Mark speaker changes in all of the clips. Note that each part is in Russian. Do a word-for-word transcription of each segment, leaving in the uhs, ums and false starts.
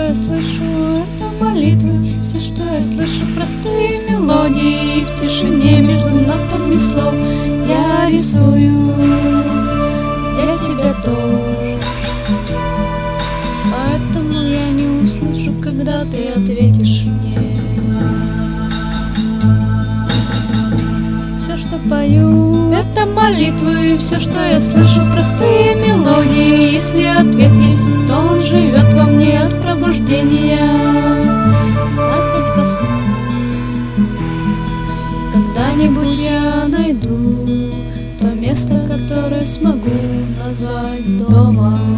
Speaker 1: я слышу, это молитвы. Все, что я слышу, простые мелодии. В тишине между нотами слов я рисую для тебя дождь. Поэтому я не услышу, когда ты ответишь мне. Все, что пою, это молитвы. Все, что я слышу, простые мелодии. Если ответ есть, то он живет во мне от пробуждения опять ко сну. Когда-нибудь я найду то место, которое смогу назвать домом.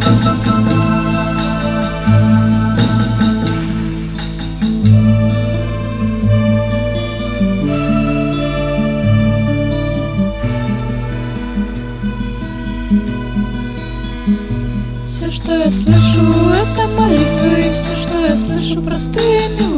Speaker 1: Все, что я слышу, это молитвы. Все, что я слышу, простые мелодии.